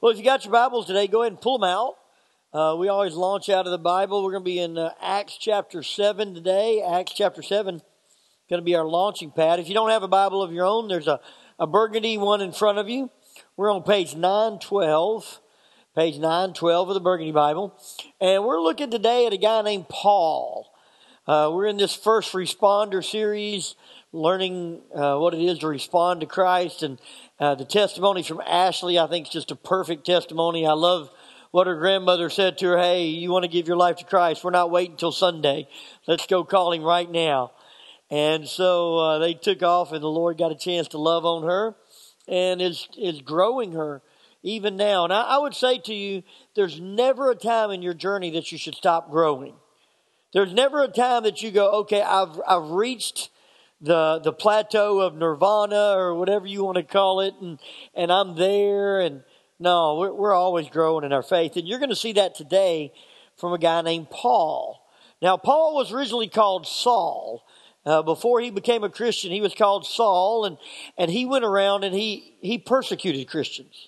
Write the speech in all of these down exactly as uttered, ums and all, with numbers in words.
Well, if you got your Bibles today, go ahead and pull them out. Uh, we always launch out of the Bible. We're going to be in uh, Acts chapter seven today. Acts chapter seven going to be our launching pad. If you don't have a Bible of your own, there's a, a burgundy one in front of you. We're on page nine twelve. Page nine twelve of the Burgundy Bible. And we're looking today at a guy named Paul. Uh, we're in this first responder series, learning uh, what it is to respond to Christ. And uh, the testimony from Ashley, I think, is just a perfect testimony. I love what her grandmother said to her. Hey, you want to give your life to Christ? We're not waiting until Sunday. Let's go call him right now. And so uh, they took off, and the Lord got a chance to love on her and is is growing her even now. And I, I would say to you, there's never a time in your journey that you should stop growing. There's never a time that you go, okay, I've I've reached the the plateau of nirvana or whatever you want to call it, and and I'm there. And no, we're, we're always growing in our faith. And you're going to see that today from a guy named Paul. Now, Paul was originally called Saul. Uh, before he became a Christian, he was called Saul, and, and he went around and he, he persecuted Christians.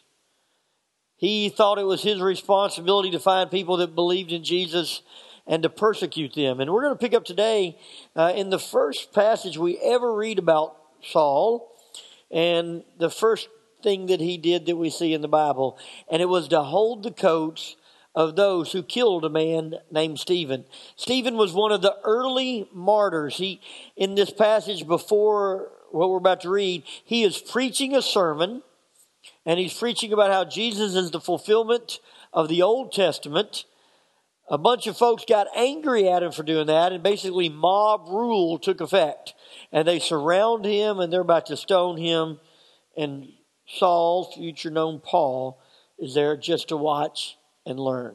He thought it was his responsibility to find people that believed in Jesus and to persecute them. And we're going to pick up today uh, in the first passage we ever read about Saul, and the first thing that he did that we see in the Bible, and it was to hold the coats of those who killed a man named Stephen. Stephen was one of the early martyrs. He, in this passage before what we're about to read, he is preaching a sermon, and he's preaching about how Jesus is the fulfillment of the Old Testament. A bunch of folks got angry at him for doing that, and basically mob rule took effect. And they surround him, and they're about to stone him. And Saul, future known Paul, is there just to watch and learn.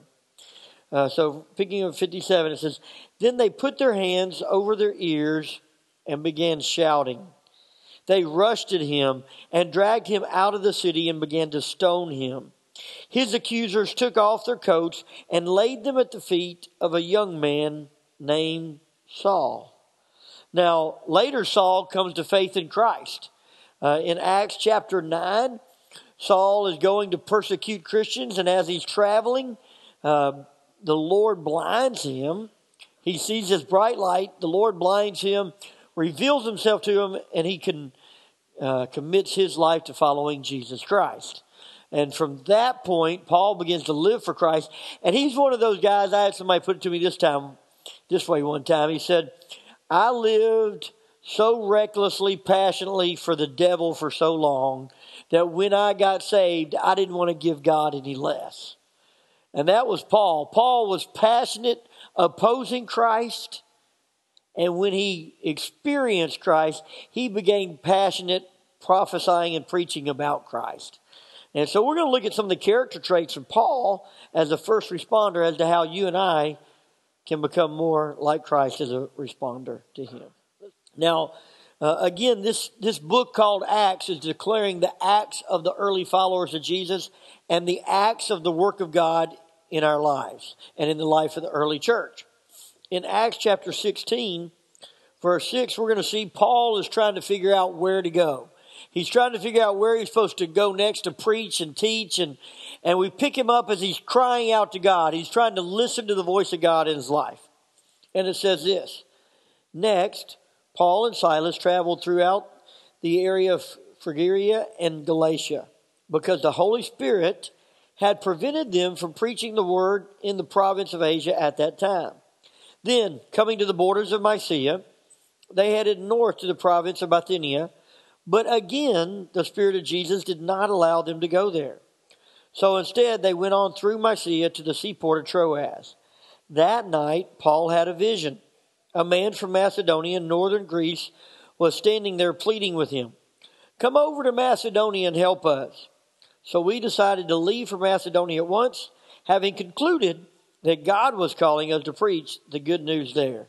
Uh, so picking up fifty-seven, it says, Then they put their hands over their ears and began shouting. They rushed at him and dragged him out of the city and began to stone him. His accusers took off their coats and laid them at the feet of a young man named Saul. Now, later Saul comes to faith in Christ. Uh, in Acts chapter nine, Saul is going to persecute Christians, and as he's traveling, uh, the Lord blinds him. He sees this bright light. The Lord blinds him, reveals himself to him, and he can uh, commits his life to following Jesus Christ. And from that point, Paul begins to live for Christ. And he's one of those guys, I had somebody put it to me this time, this way one time. He said, I lived so recklessly, passionately for the devil for so long that when I got saved, I didn't want to give God any less. And that was Paul. Paul was passionate, opposing Christ. And when he experienced Christ, he became passionate, prophesying and preaching about Christ. And so we're going to look at some of the character traits of Paul as a first responder as to how you and I can become more like Christ as a responder to him. Now, uh, again, this, this book called Acts is declaring the acts of the early followers of Jesus and the acts of the work of God in our lives and in the life of the early church. In Acts chapter sixteen, verse six, we're going to see Paul is trying to figure out where to go. He's trying to figure out where he's supposed to go next to preach and teach. And, and we pick him up as he's crying out to God. He's trying to listen to the voice of God in his life. And it says this, Next, Paul and Silas traveled throughout the area of Phrygia and Galatia because the Holy Spirit had prevented them from preaching the word in the province of Asia at that time. Then, coming to the borders of Mysia, they headed north to the province of Bithynia. But again, the Spirit of Jesus did not allow them to go there. So instead, they went on through Mysia to the seaport of Troas. That night, Paul had a vision. A man from Macedonia in northern Greece was standing there pleading with him, Come over to Macedonia and help us. So we decided to leave for Macedonia at once, having concluded that God was calling us to preach the good news there.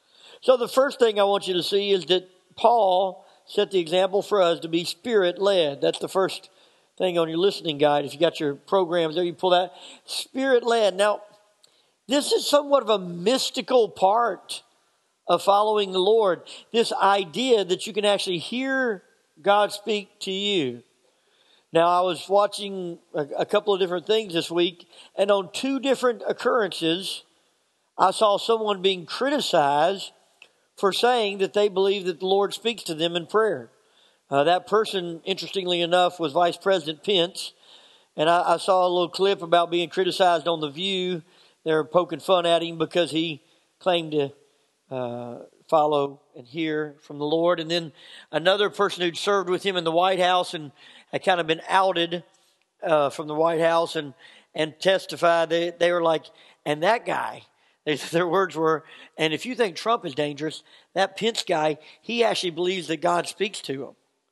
So the first thing I want you to see is that Paul set the example for us to be Spirit-led. That's the first thing on your listening guide. If you got your programs there, you pull that. Spirit-led. Now, this is somewhat of a mystical part of following the Lord. This idea that you can actually hear God speak to you. Now, I was watching a, a couple of different things this week, and on two different occurrences, I saw someone being criticized for saying that they believe that the Lord speaks to them in prayer. Uh, that person, interestingly enough, was Vice President Pence. And I, I saw a little clip about being criticized on The View. They were poking fun at him because he claimed to uh, follow and hear from the Lord. And then another person who'd served with him in the White House and had kind of been outed uh, from the White House and, and testified. They, they were like, and that guy, they, their words were, and if you think Trump is dangerous, that Pence guy, he actually believes that God speaks to him.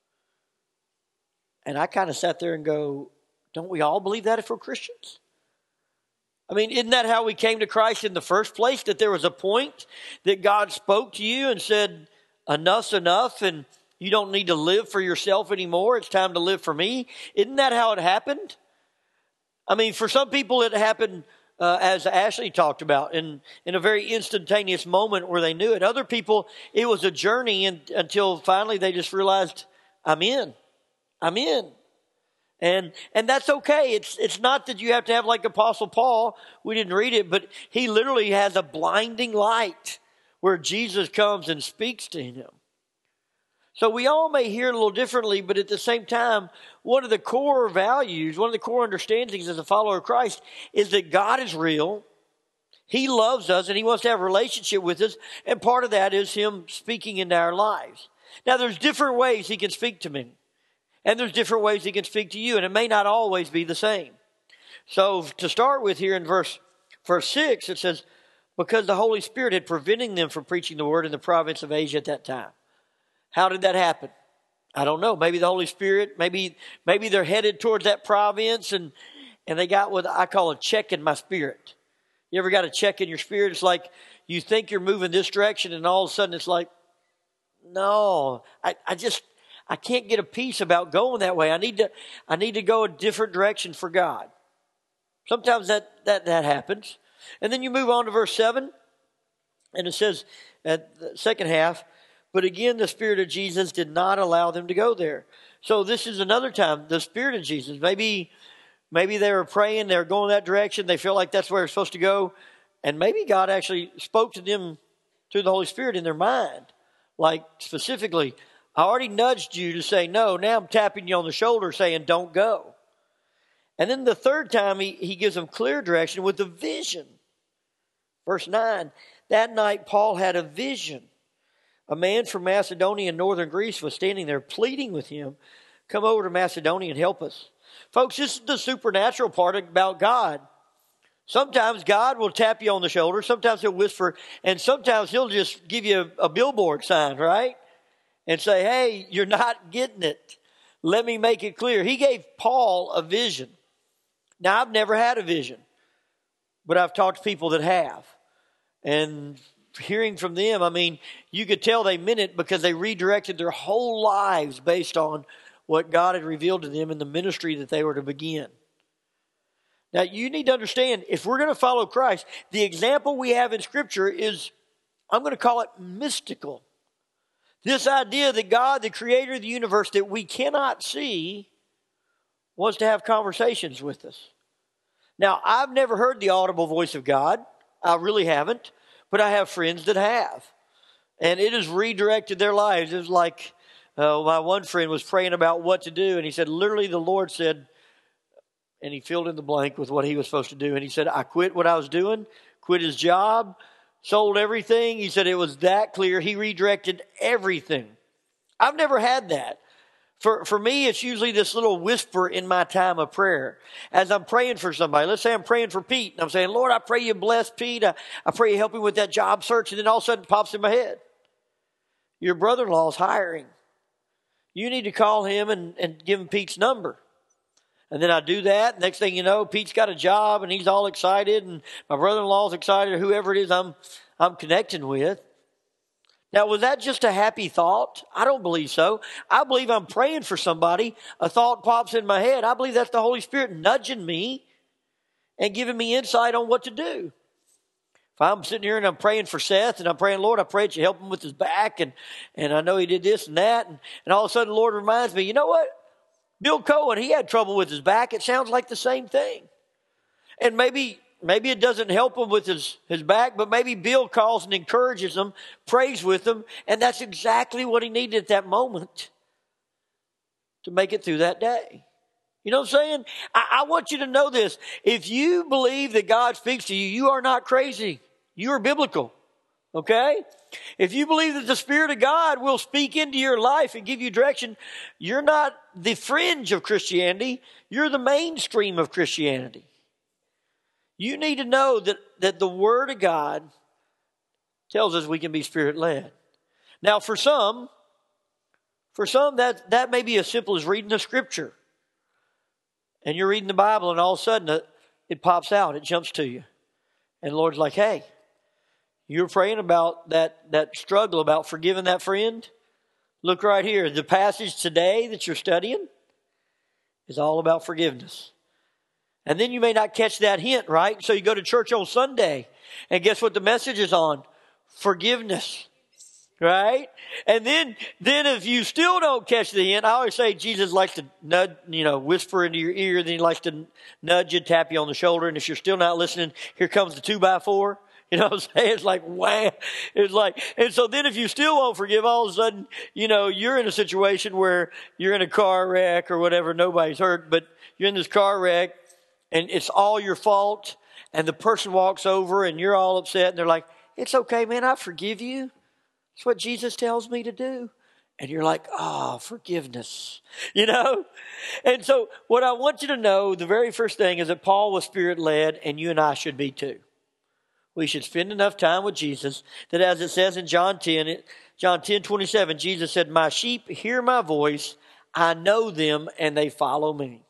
And I kind of sat there and go, don't we all believe that if we're Christians? I mean, isn't that how we came to Christ in the first place? That there was a point that God spoke to you and said, enough's enough and you don't need to live for yourself anymore. It's time to live for me. Isn't that how it happened? I mean, for some people it happened uh, as Ashley talked about in, in a very instantaneous moment where they knew it. Other people, it was a journey and, until finally they just realized, I'm in. I'm in. And and that's okay. It's it's not that you have to have like Apostle Paul. We didn't read it, but he literally has a blinding light where Jesus comes and speaks to him. So we all may hear it a little differently, but at the same time, one of the core values, one of the core understandings as a follower of Christ is that God is real. He loves us and he wants to have a relationship with us. And part of that is him speaking into our lives. Now there's different ways he can speak to me. And there's different ways he can speak to you, and it may not always be the same. So to start with here in verse, verse six, it says, because the Holy Spirit had prevented them from preaching the word in the province of Asia at that time. How did that happen? I don't know. Maybe the Holy Spirit, maybe maybe they're headed towards that province, and, and they got what I call a check in my spirit. You ever got a check in your spirit? It's like you think you're moving this direction, and all of a sudden it's like, no, I, I just... I can't get a peace about going that way. I need to, I need to go a different direction for God. Sometimes that, that, that happens. And then you move on to verse seven. And it says at the second half, but again, the Spirit of Jesus did not allow them to go there. So this is another time, the Spirit of Jesus. Maybe, maybe they were praying, they were going that direction. They feel like that's where they're supposed to go. And maybe God actually spoke to them through the Holy Spirit in their mind. Like specifically, I already nudged you to say no. Now I'm tapping you on the shoulder saying don't go. And then the third time he, he gives them clear direction with a vision. Verse nine, that night Paul had a vision. A man from Macedonia in northern Greece was standing there pleading with him, come over to Macedonia and help us. Folks, this is the supernatural part about God. Sometimes God will tap you on the shoulder. Sometimes he'll whisper. And sometimes he'll just give you a, a billboard sign, right? And say, hey, you're not getting it. Let me make it clear. He gave Paul a vision. Now, I've never had a vision, but I've talked to people that have. And hearing from them, I mean, you could tell they meant it because they redirected their whole lives based on what God had revealed to them in the ministry that they were to begin. Now, you need to understand, if we're going to follow Christ, the example we have in Scripture is, I'm going to call it mystical. This idea that God, the creator of the universe that we cannot see, wants to have conversations with us. Now, I've never heard the audible voice of God. I really haven't. But I have friends that have. And it has redirected their lives. It was like uh, my one friend was praying about what to do. And he said, literally the Lord said, and he filled in the blank with what he was supposed to do. And he said, I quit what I was doing, quit his job, sold everything. He said it was that clear. He redirected everything. I've never had that. For, for me, it's usually this little whisper in my time of prayer. As I'm praying for somebody, let's say I'm praying for Pete. And I'm saying, Lord, I pray you bless Pete. I, I pray you help him with that job search. And then all of a sudden it pops in my head. Your brother-in-law is hiring. You need to call him and, and give him Pete's number. And then I do that. Next thing you know, Pete's got a job and he's all excited. And my brother-in-law's excited, or whoever it is I'm, I'm connecting with. Now, was that just a happy thought? I don't believe so. I believe I'm praying for somebody. A thought pops in my head. I believe that's the Holy Spirit nudging me and giving me insight on what to do. If I'm sitting here and I'm praying for Seth and I'm praying, Lord, I pray that you help him with his back. And, and I know he did this and that. And, and all of a sudden, the Lord reminds me, you know what? Bill Cohen, he had trouble with his back. It sounds like the same thing. And maybe maybe it doesn't help him with his, his back, but maybe Bill calls and encourages him, prays with him, and that's exactly what he needed at that moment to make it through that day. You know what I'm saying? I, I want you to know this. If you believe that God speaks to you, you are not crazy. You are biblical. Okay? If you believe that the Spirit of God will speak into your life and give you direction, you're not the fringe of Christianity. You're the mainstream of Christianity. You need to know that, that the Word of God tells us we can be Spirit-led. Now, for some, for some, that, that may be as simple as reading the Scripture. And you're reading the Bible, and all of a sudden it, it pops out. It jumps to you. And the Lord's like, hey, you're praying about that, that struggle about forgiving that friend? Look right here. The passage today that you're studying is all about forgiveness. And then you may not catch that hint, right? So you go to church on Sunday, and guess what the message is on? Forgiveness. Right? And then, then if you still don't catch the hint, I always say Jesus likes to nudge, you know, whisper into your ear, then he likes to nudge you, tap you on the shoulder, and if you're still not listening, here comes the two by four. You know what I'm saying? It's like, wow. It's like, and so then if you still won't forgive, all of a sudden, you know, you're in a situation where you're in a car wreck or whatever, nobody's hurt, but you're in this car wreck, and it's all your fault, and the person walks over, and you're all upset, and they're like, it's okay, man, I forgive you. It's what Jesus tells me to do. And you're like, ah, oh, forgiveness, you know? And so what I want you to know, the very first thing is that Paul was Spirit-led, and you and I should be too. We should spend enough time with Jesus that, as it says in John ten, John ten twenty-seven, Jesus said, my sheep hear my voice, I know them, and they follow me.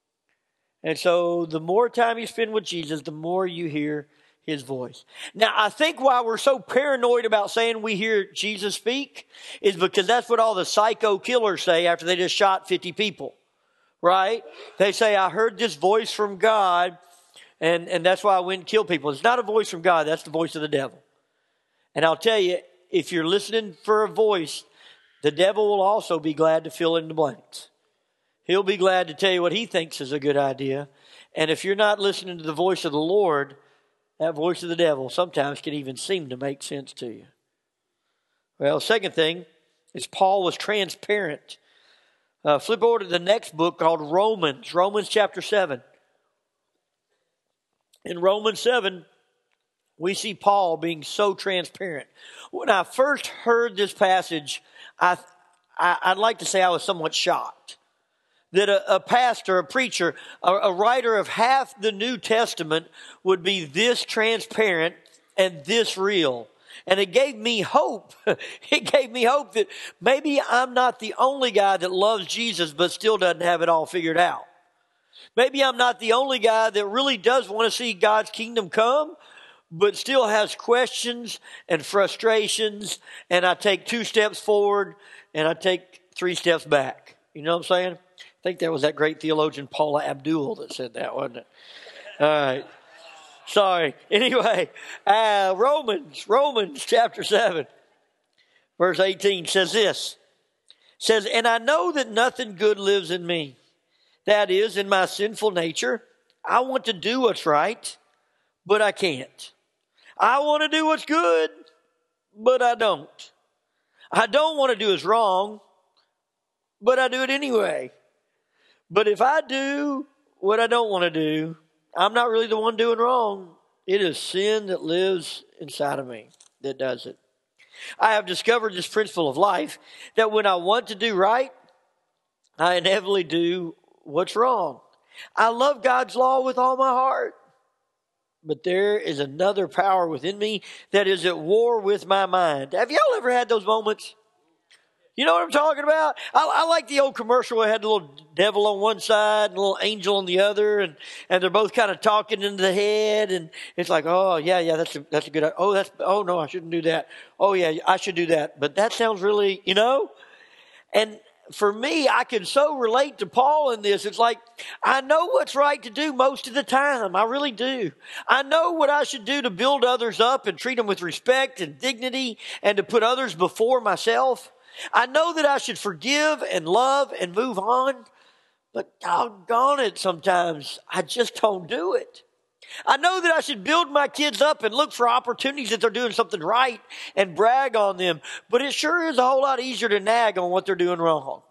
And so the more time you spend with Jesus, the more you hear his voice. Now, I think why we're so paranoid about saying we hear Jesus speak is because that's what all the psycho killers say after they just shot fifty people, right? They say, I heard this voice from God, and, and that's why I went and killed people. It's not a voice from God. That's the voice of the devil. And I'll tell you, if you're listening for a voice, the devil will also be glad to fill in the blanks. He'll be glad to tell you what he thinks is a good idea. And if you're not listening to the voice of the Lord, that voice of the devil sometimes can even seem to make sense to you. Well, second thing is Paul was transparent. Uh, flip over to the next book called Romans, Romans chapter seven. In Romans seven, we see Paul being so transparent. When I first heard this passage, I, I, I'd like to say I was somewhat shocked. That a, a pastor, a preacher, a, a writer of half the New Testament would be this transparent and this real. And it gave me hope. It gave me hope that maybe I'm not the only guy that loves Jesus but still doesn't have it all figured out. Maybe I'm not the only guy that really does want to see God's kingdom come, but still has questions and frustrations, and I take two steps forward and I take three steps back. You know what I'm saying? I think that was that great theologian Paula Abdul that said that, wasn't it? All right. Sorry. Anyway, uh, Romans, Romans chapter seven, verse eighteen says this. Says, and I know that nothing good lives in me. That is, in my sinful nature. I want to do what's right, but I can't. I want to do what's good, but I don't. I don't want to do what's wrong, but I do it anyway. But if I do what I don't want to do, I'm not really the one doing wrong. It is sin that lives inside of me that does it. I have discovered this principle of life, that when I want to do right, I inevitably do what's wrong. I love God's law with all my heart, but there is another power within me that is at war with my mind. Have y'all ever had those moments? You know what I'm talking about? I, I like the old commercial where it had the little devil on one side and a little angel on the other, and, and they're both kind of talking into the head, and it's like, oh yeah, yeah, that's a, that's a good. Oh, that's oh no, I shouldn't do that. Oh yeah, I should do that. But that sounds really, you know. And for me, I can so relate to Paul in this. It's like, I know what's right to do most of the time. I really do. I know what I should do to build others up and treat them with respect and dignity and to put others before myself. I know that I should forgive and love and move on, But doggone it, sometimes I just don't do it. I know that I should build my kids up and look for opportunities that they're doing something right and brag on them. But it sure is a whole lot easier to nag on what they're doing wrong.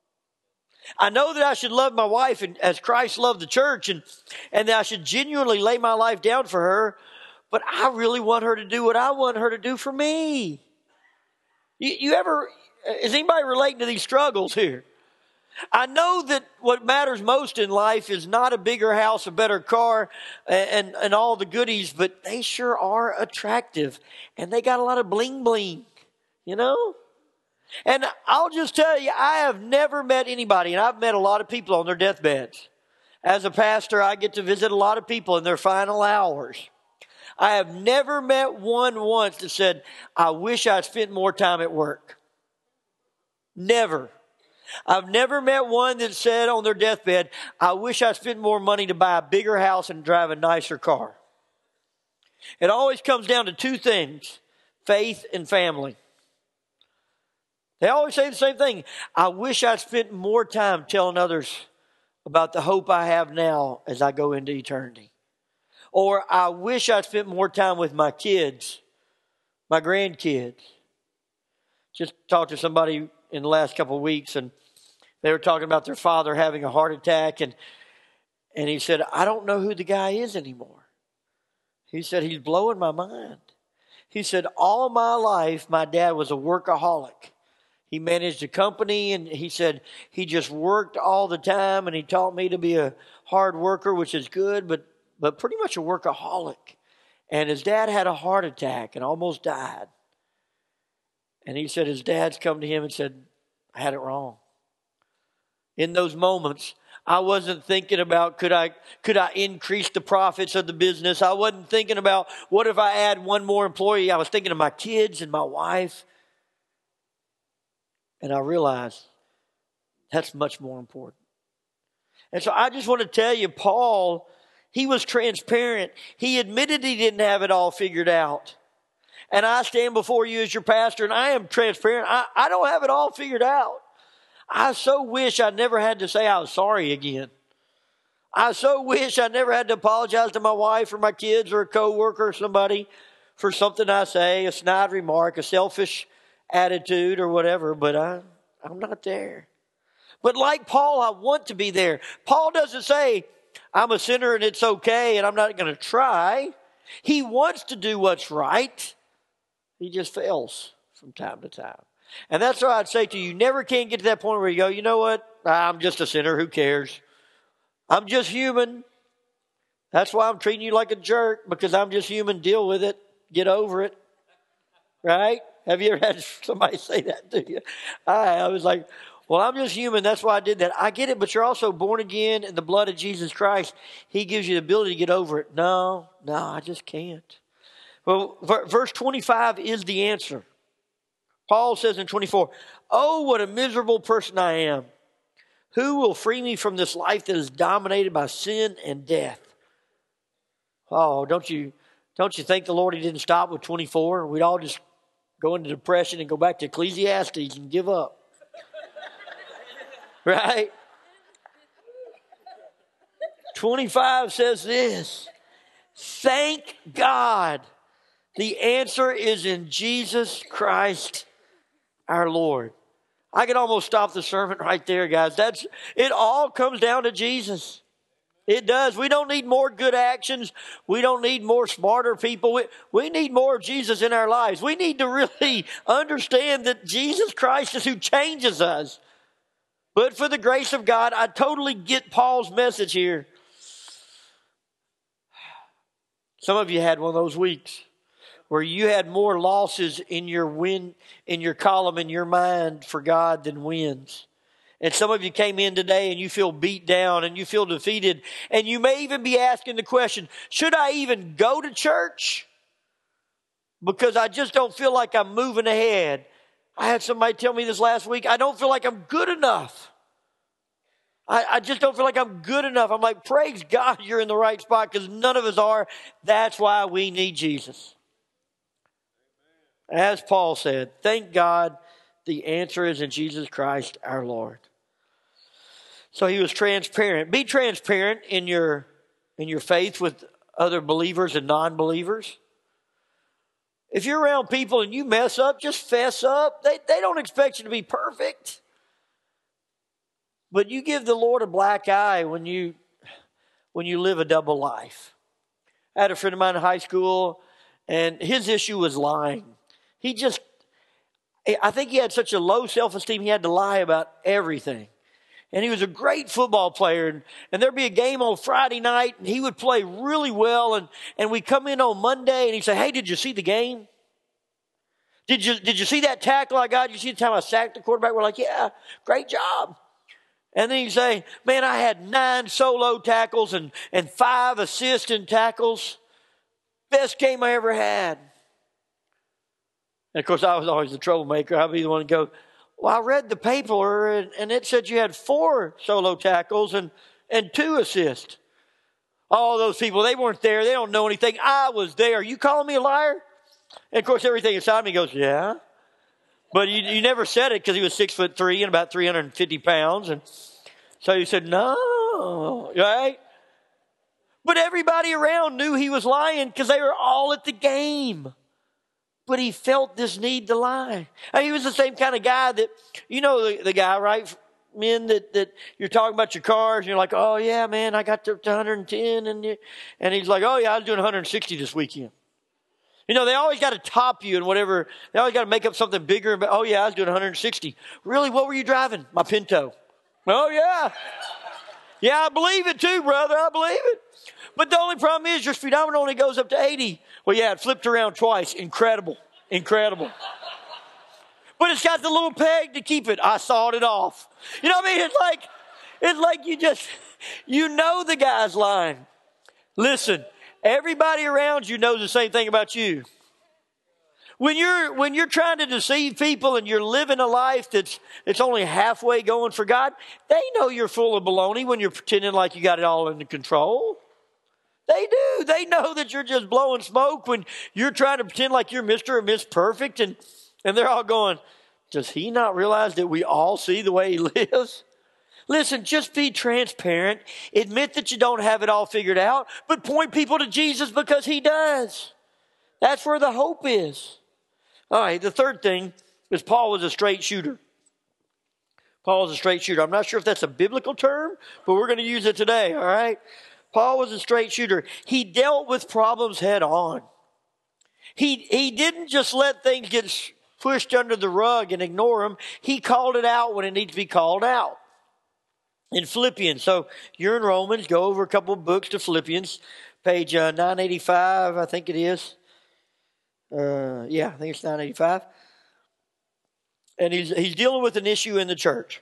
I know that I should love my wife and, as Christ loved the church, and, and that I should genuinely lay my life down for her. But I really want her to do what I want her to do for me. You, you ever, is anybody relating to these struggles here? I know that what matters most in life is not a bigger house, a better car, and, and all the goodies, but they sure are attractive. And they got a lot of bling bling, you know? And I'll just tell you, I have never met anybody, and I've met a lot of people on their deathbeds. As a pastor, I get to visit a lot of people in their final hours. I have never met one once that said, I wish I'd spent more time at work. Never. I've never met one that said on their deathbed, I wish I spent more money to buy a bigger house and drive a nicer car. It always comes down to two things, faith and family. They always say the same thing. I wish I'd spent more time telling others about the hope I have now as I go into eternity. Or I wish I'd spent more time with my kids, my grandkids. Just talked to somebody in the last couple of weeks, and they were talking about their father having a heart attack, and and he said, I don't know who the guy is anymore. He said, he's blowing my mind. He said, all my life, my dad was a workaholic. He managed a company, and he said he just worked all the time, and he taught me to be a hard worker, which is good, but but pretty much a workaholic. And his dad had a heart attack and almost died. And he said his dad's come to him and said, I had it wrong. In those moments, I wasn't thinking about could I could I increase the profits of the business. I wasn't thinking about what if I add one more employee. I was thinking of my kids and my wife. And I realized that's much more important. And so I just want to tell you, Paul, he was transparent. He admitted he didn't have it all figured out. And I stand before you as your pastor, and I am transparent. I, I don't have it all figured out. I so wish I never had to say I was sorry again. I so wish I never had to apologize to my wife or my kids or a coworker or somebody for something I say, a snide remark, a selfish attitude or whatever, but I, I'm not there. But like Paul, I want to be there. Paul doesn't say, I'm a sinner and it's okay and I'm not going to try. He wants to do what's right. He just fails from time to time. And that's why I'd say to you, you never can get to that point where you go, you know what? I'm just a sinner. Who cares? I'm just human. That's why I'm treating you like a jerk, because I'm just human. Deal with it. Get over it. Right? Have you ever had somebody say that to you? I, I was like, well, I'm just human. That's why I did that. I get it, but you're also born again in the blood of Jesus Christ. He gives you the ability to get over it. No, no, I just can't. Well, verse twenty-five is the answer. Paul says in twenty-four, oh, what a miserable person I am. Who will free me from this life that is dominated by sin and death? Oh, don't you, don't you think the Lord, he didn't stop with twenty-four? We'd all just go into depression and go back to Ecclesiastes and give up. Right? twenty-five says this. Thank God. The answer is in Jesus Christ, our Lord. I could almost stop the sermon right there, guys. That's it. All comes down to Jesus. It does. We don't need more good actions. We don't need more smarter people. We, we need more of Jesus in our lives. We need to really understand that Jesus Christ is who changes us. But for the grace of God, I totally get Paul's message here. Some of you had one of those weeks where you had more losses in your win, in your column, in your mind for God than wins. And some of you came in today and you feel beat down and you feel defeated. And you may even be asking the question, should I even go to church? Because I just don't feel like I'm moving ahead. I had somebody tell me this last week, I don't feel like I'm good enough. I, I just don't feel like I'm good enough. I'm like, praise God you're in the right spot, because none of us are. That's why we need Jesus. As Paul said, thank God the answer is in Jesus Christ our Lord. So he was transparent. Be transparent in your in your faith with other believers and non-believers. If you're around people and you mess up, just fess up. They, they don't expect you to be perfect. But you give the Lord a black eye when you when you live a double life. I had a friend of mine in high school, and his issue was lying. He just, I think he had such a low self-esteem, he had to lie about everything. And he was a great football player. And, and there'd be a game on Friday night, and he would play really well. And, and we'd come in on Monday, and he'd say, hey, did you see the game? Did you, did you see that tackle I got? Did you see the time I sacked the quarterback? We're like, yeah, great job. And then he'd say, man, I had nine solo tackles and, and five assist and tackles. Best game I ever had. And, of course, I was always the troublemaker. I'd be the one to go, well, I read the paper, and, and it said you had four solo tackles and, and two assists. All those people, they weren't there. They don't know anything. I was there. You calling me a liar? And, of course, everything inside me goes, yeah. But you, you never said it because he was six foot three and about three hundred fifty pounds. And so you said, no, right? But everybody around knew he was lying because they were all at the game. But he felt this need to lie. And he was the same kind of guy that, you know the, the guy, right? Men that, that you're talking about your cars and you're like, oh yeah, man, I got to, to one hundred ten. And, you, and he's like, oh yeah, I was doing one hundred sixty this weekend. You know, they always got to top you and whatever. They always got to make up something bigger. But, oh yeah, I was doing one hundred sixty. Really, what were you driving? My Pinto. Oh yeah. Yeah, I believe it too, brother. I believe it. But the only problem is your speedometer only goes up to eighty. Well, yeah, it flipped around twice. Incredible. Incredible. But it's got the little peg to keep it. I sawed it off. You know what I mean? It's like, it's like you just, you know the guy's lying. Listen, everybody around you knows the same thing about you. When you're, when you're trying to deceive people and you're living a life that's, it's only halfway going for God, they know you're full of baloney when you're pretending like you got it all under control. They do. They know that you're just blowing smoke when you're trying to pretend like you're Mister or Miss Perfect. And, and they're all going, does he not realize that we all see the way he lives? Listen, just be transparent. Admit that you don't have it all figured out, but point people to Jesus because he does. That's where the hope is. All right, the third thing is Paul was a straight shooter. Paul was a straight shooter. I'm not sure if that's a biblical term, but we're going to use it today, all right? Paul was a straight shooter. He dealt with problems head on. He, he didn't just let things get pushed under the rug and ignore them. He called it out when it needs to be called out. In Philippians, so you're in Romans, go over a couple of books to Philippians, page uh, nine eighty-five, I think it is. Uh, yeah, I think it's nine eighty-five. And he's, he's dealing with an issue in the church.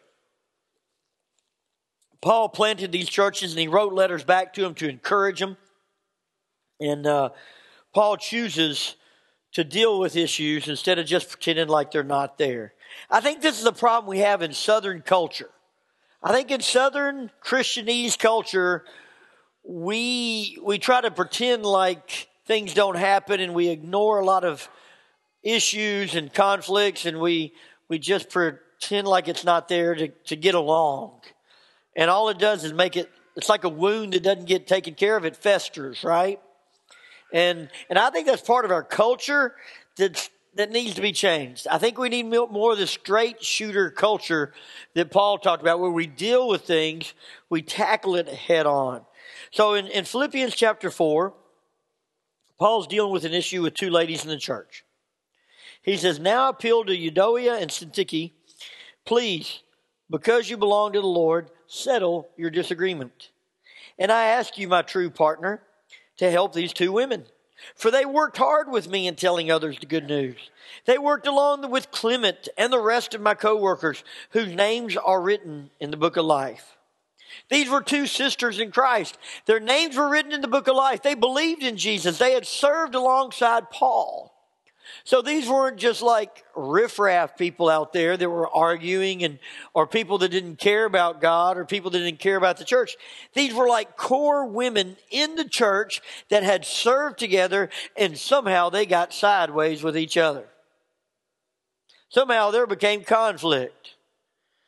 Paul planted these churches and he wrote letters back to them to encourage them. And uh, Paul chooses to deal with issues instead of just pretending like they're not there. I think this is the problem we have in Southern culture. I think in Southern Christianese culture, we we try to pretend like things don't happen and we ignore a lot of issues and conflicts and we we just pretend like it's not there to, to get along. And all it does is make it, it's like a wound that doesn't get taken care of, it festers, right? And and I think that's part of our culture that's, that needs to be changed. I think we need more of the straight shooter culture that Paul talked about, where we deal with things, we tackle it head on. So in, in Philippians chapter four, Paul's dealing with an issue with two ladies in the church. He says, now I appeal to Euodia and Syntyche, please, because you belong to the Lord, settle your disagreement. And I ask you, my true partner, to help these two women. For they worked hard with me in telling others the good news. They worked along with Clement and the rest of my co-workers, whose names are written in the book of life. These were two sisters in Christ. Their names were written in the book of life. They believed in Jesus. They had served alongside Paul. So these weren't just like riffraff people out there that were arguing and or people that didn't care about God or people that didn't care about the church. These were like core women in the church that had served together and somehow they got sideways with each other. Somehow there became conflict.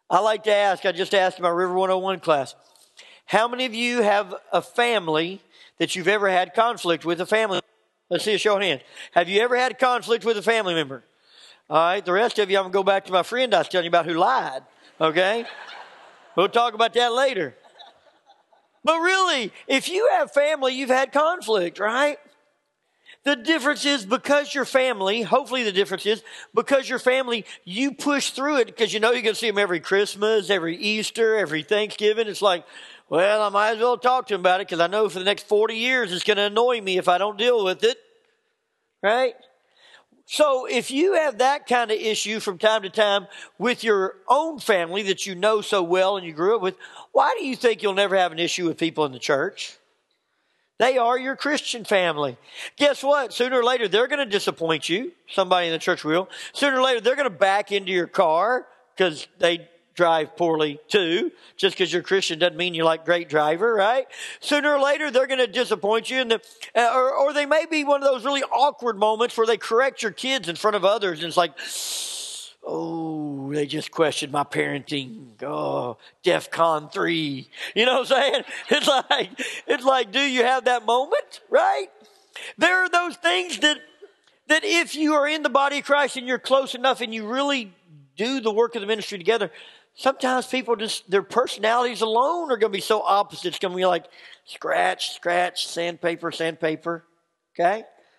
I like to ask, I just asked in my River one oh one class, how many of you have a family that you've ever had conflict with a family? Let's see a show of hands. Have you ever had conflict with a family member? All right, the rest of you, I'm going to go back to my friend I was telling you about who lied, okay? We'll talk about that later. But really, if you have family, you've had conflict, right? The difference is because your family, hopefully the difference is because your family, you push through it because you know you're going to see them every Christmas, every Easter, every Thanksgiving. It's like, well, I might as well talk to them about it because I know for the next forty years it's going to annoy me if I don't deal with it, right? So if you have that kind of issue from time to time with your own family that you know so well and you grew up with, why do you think you'll never have an issue with people in the church? They are your Christian family. Guess what? Sooner or later, they're going to disappoint you. Somebody in the church will. Sooner or later, they're going to back into your car because they drive poorly too. Just because you're Christian doesn't mean you're like great driver, right? Sooner or later, they're going to disappoint you. In the, uh, or, or they may be one of those really awkward moments where they correct your kids in front of others. And it's like, oh, they just questioned my parenting. Oh, DEFCON three. You know what I'm saying? It's like, it's like, do you have that moment? Right? There are those things that, that if you are in the body of Christ and you're close enough and you really do the work of the ministry together, sometimes people just, their personalities alone are going to be so opposite. It's going to be like scratch, scratch, sandpaper, sandpaper. Okay?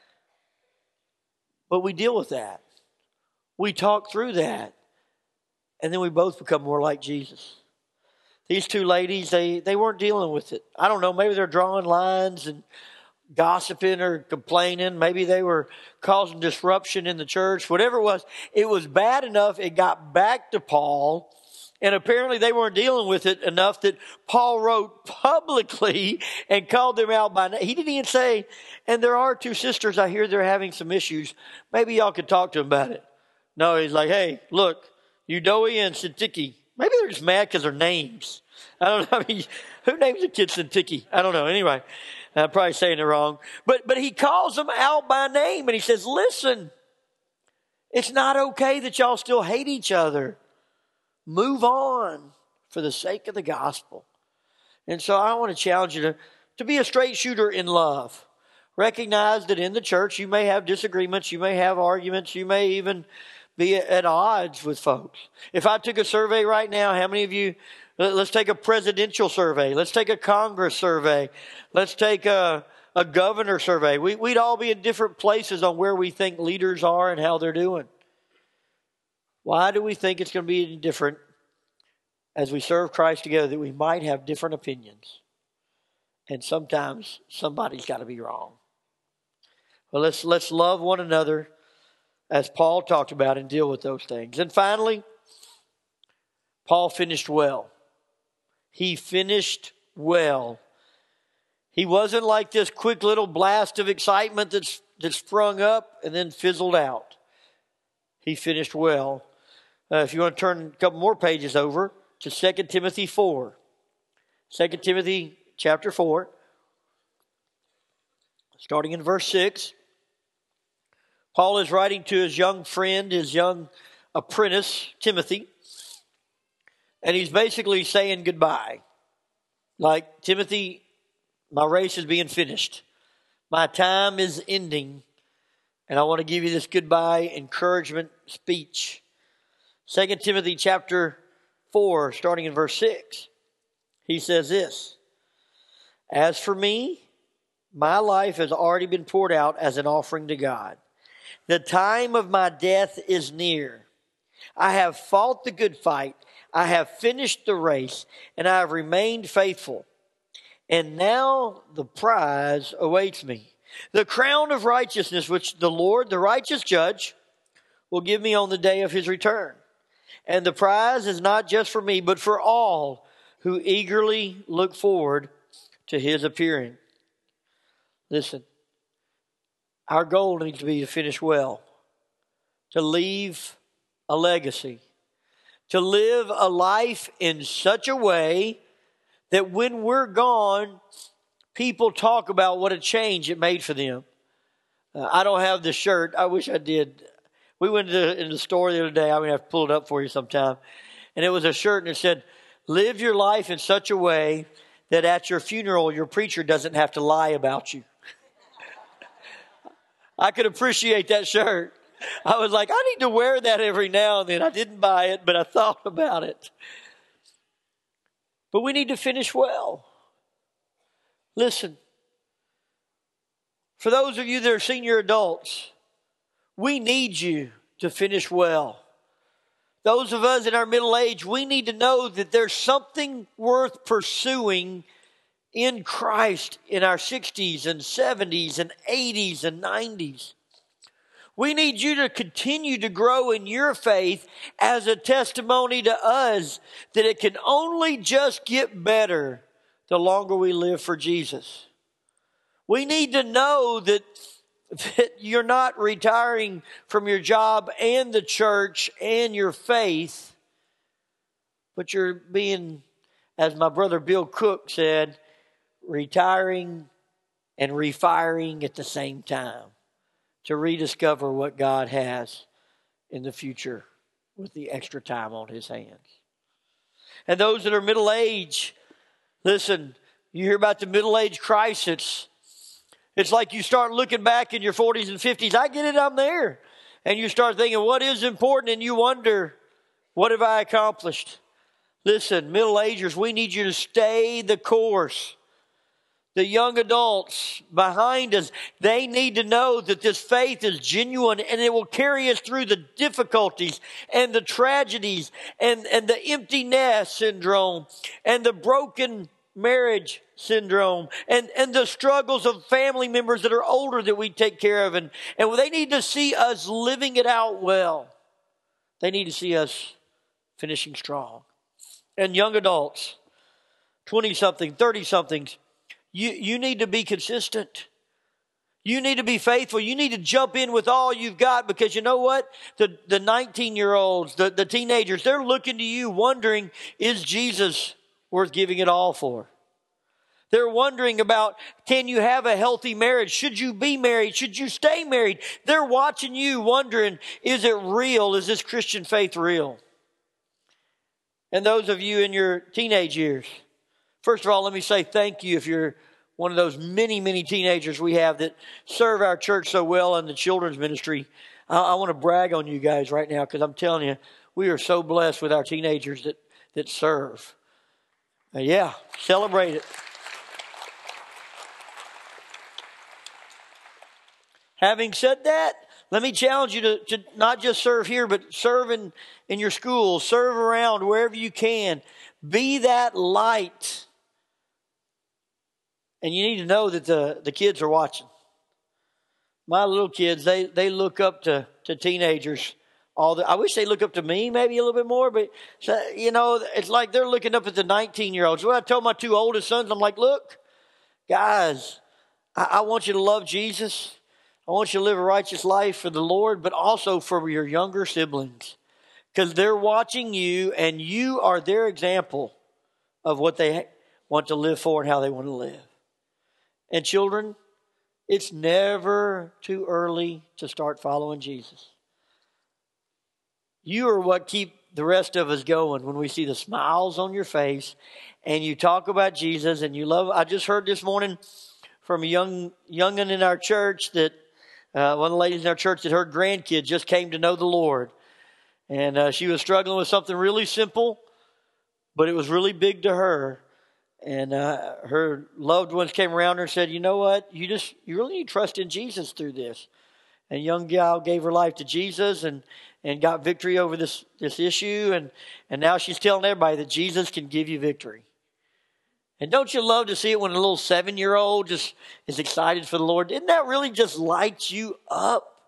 But we deal with that. We talk through that. And then we both become more like Jesus. These two ladies, they, they weren't dealing with it. I don't know, maybe they're drawing lines and gossiping or complaining. Maybe they were causing disruption in the church. Whatever it was, it was bad enough it got back to Paul. And apparently they weren't dealing with it enough that Paul wrote publicly and called them out by name. He didn't even say, and there are two sisters, I hear they're having some issues. Maybe y'all could talk to them about it. No, he's like, hey, look, Euodia and Syntyche. Maybe they're just mad because their names. I don't know. I mean, who names a kid Syntyche? I don't know. Anyway, I'm probably saying it wrong. But, but he calls them out by name and he says, listen, it's not okay that y'all still hate each other. Move on for the sake of the gospel. And so I want to challenge you to, to be a straight shooter in love. Recognize that in the church you may have disagreements, you may have arguments, you may even be at odds with folks. If I took a survey right now, how many of you, let's take a presidential survey, let's take a Congress survey, let's take a, a governor survey. We, we'd all be in different places on where we think leaders are and how they're doing. Why do we think it's going to be different as we serve Christ together that we might have different opinions? And sometimes somebody's got to be wrong. Well, let's, let's love one another as Paul talked about and deal with those things. And finally, Paul finished well. He finished well. He wasn't like this quick little blast of excitement that's, that sprung up and then fizzled out. He finished well. Uh, if you want to turn a couple more pages over to Second Timothy four. Second Timothy chapter four. Starting in verse six. Paul is writing to his young friend, his young apprentice, Timothy. And he's basically saying goodbye. Like, Timothy, my race is being finished. My time is ending. And I want to give you this goodbye encouragement speech. Second Timothy chapter four, starting in verse six. He says this. As for me, my life has already been poured out as an offering to God. The time of my death is near. I have fought the good fight. I have finished the race, and I have remained faithful. And now the prize awaits me. The crown of righteousness, which the Lord, the righteous judge, will give me on the day of his return. And the prize is not just for me, but for all who eagerly look forward to his appearing. Listen, our goal needs to be to finish well, to leave a legacy, to live a life in such a way that when we're gone, people talk about what a change it made for them. Uh, I don't have the shirt. I wish I did. We went to the, in the store the other day. I'm going to have to pull it up for you sometime. And it was a shirt and it said, live your life in such a way that at your funeral, your preacher doesn't have to lie about you. I could appreciate that shirt. I was like, I need to wear that every now and then. I didn't buy it, but I thought about it. But we need to finish well. Listen, for those of you that are senior adults, we need you to finish well. Those of us in our middle age, we need to know that there's something worth pursuing in Christ in our sixties and seventies and eighties and nineties. We need you to continue to grow in your faith as a testimony to us that it can only just get better the longer we live for Jesus. We need to know that, that you're not retiring from your job and the church and your faith, but you're being, as my brother Bill Cook said, retiring and refiring at the same time to rediscover what God has in the future with the extra time on His hands. And those that are middle-aged, listen, you hear about the middle-age crisis. It's like you start looking back in your forties and fifties. I get it, I'm there. And you start thinking, what is important? And you wonder, what have I accomplished? Listen, middle-agers, we need you to stay the course. The young adults behind us, they need to know that this faith is genuine and it will carry us through the difficulties and the tragedies and, and the empty nest syndrome and the broken marriage syndrome and, and the struggles of family members that are older that we take care of. And, and they need to see us living it out well. They need to see us finishing strong. And young adults, twenty-something, thirty-somethings, You, you need to be consistent. You need to be faithful. You need to jump in with all you've got, because you know what? The, the nineteen-year-olds, the, the teenagers, they're looking to you wondering, is Jesus worth giving it all for? They're wondering about, can you have a healthy marriage? Should you be married? Should you stay married? They're watching you wondering, is it real? Is this Christian faith real? And those of you in your teenage years, first of all, let me say thank you if you're one of those many, many teenagers we have that serve our church so well in the children's ministry. I, I want to brag on you guys right now, because I'm telling you, we are so blessed with our teenagers that, that serve. Uh, yeah, celebrate it. Having said that, let me challenge you to, to not just serve here, but serve in, in your schools, serve around wherever you can. Be that light. And you need to know that the, the kids are watching. My little kids, they, they look up to, to teenagers. All the, I wish they look up to me maybe a little bit more, but you know, it's like they're looking up at the nineteen-year-olds. When I told my two oldest sons, I'm like, look, guys, I, I want you to love Jesus. I want you to live a righteous life for the Lord, but also for your younger siblings, because they're watching you and you are their example of what they want to live for and how they want to live. And children, it's never too early to start following Jesus. You are what keep the rest of us going when we see the smiles on your face and you talk about Jesus and you love. I just heard this morning from a young youngin in our church that uh, one of the ladies in our church that her grandkid just came to know the Lord. And uh, she was struggling with something really simple, but it was really big to her. And uh, her loved ones came around her and said, you know what? You just, you really need to trust in Jesus through this. And young gal gave her life to Jesus and, and got victory over this, this issue. And, and now she's telling everybody that Jesus can give you victory. And don't you love to see it when a little seven-year-old just is excited for the Lord? Didn't that really just light you up?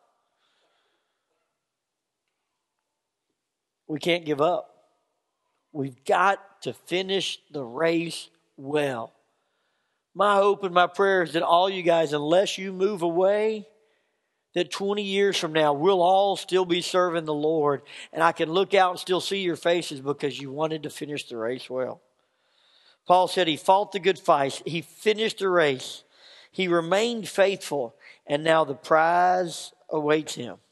We can't give up. We've got to finish the race well. My hope and my prayer is that all you guys, unless you move away, that twenty years from now, we'll all still be serving the Lord. And I can look out and still see your faces because you wanted to finish the race well. Paul said he fought the good fight. He finished the race. He remained faithful. And now the prize awaits him.